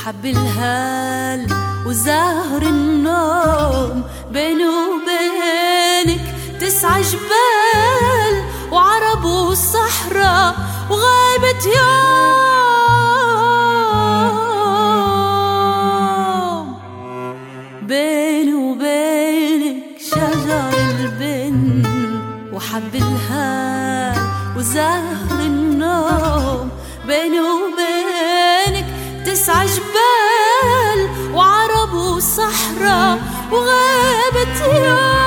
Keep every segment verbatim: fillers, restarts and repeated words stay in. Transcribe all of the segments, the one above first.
وحب الهال وزهر النوم. بيني وبينك تسعى جبال وعرب وصحراء وغابة يوم. بيني وبينك شجر البن وحب الهال وزهر النوم. بيني وبينك تسعى جبال وعرب وصحراء وغابة يوم.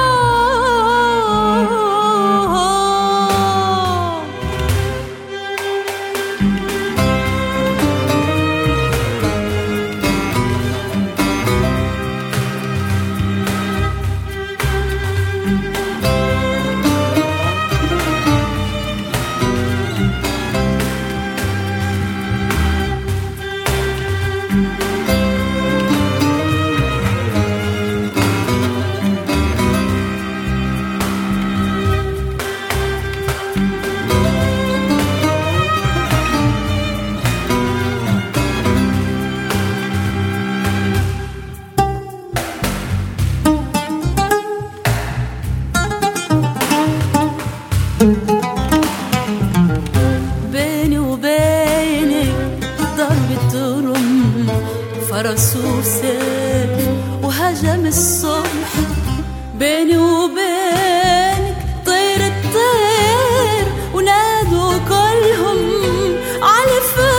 بيني وبينك ضربة رم فرس وسيف وهجم الصبح. بيني وبينك طير الطير ونادوا كلهم على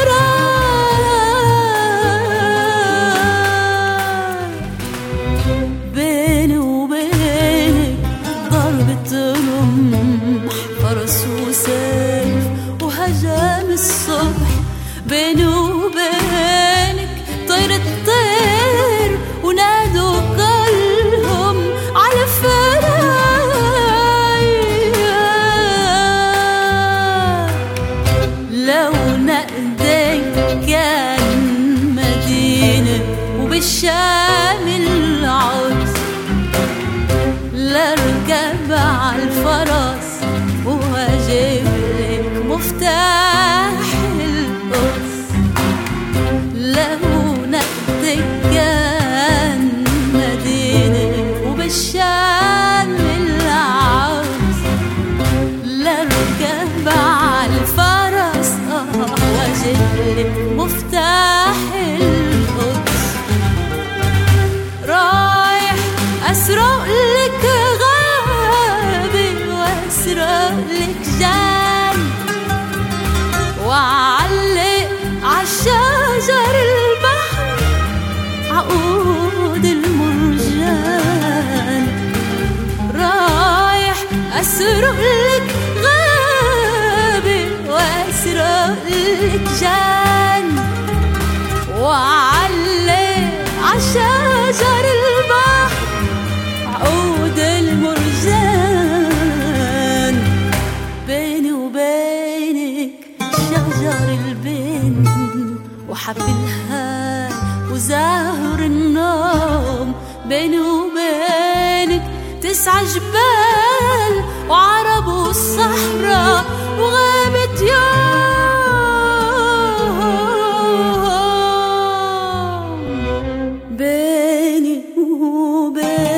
الفراق. بيني وبينك ضربة رمح فرس وسيف وهجم الصبح. بيني وبينك طير الطير ونادوا كلهم على فراق. لو نقدك كان مدينة وبالشام العز لاركب عالفرس وهجيب لك مفتاح القدس. لو نقدك كان مدينة وبالشام العز لاركب عالفرس وهجيب لك مفتاح القدس. رايح أسرق لك غابة وأسرق لك جان وأعلق عالشجر البحر عقود المرجان. رايح أسرق لك غابة وأسرق لك جان وأعلق عالشجر البحر عقود المرجان. بيني وبينك شجر البن وحب الهال وزهر النوم. بيني وبينك تسعى جبال وعرب والصحراء وغابة يوم. بيني وبينك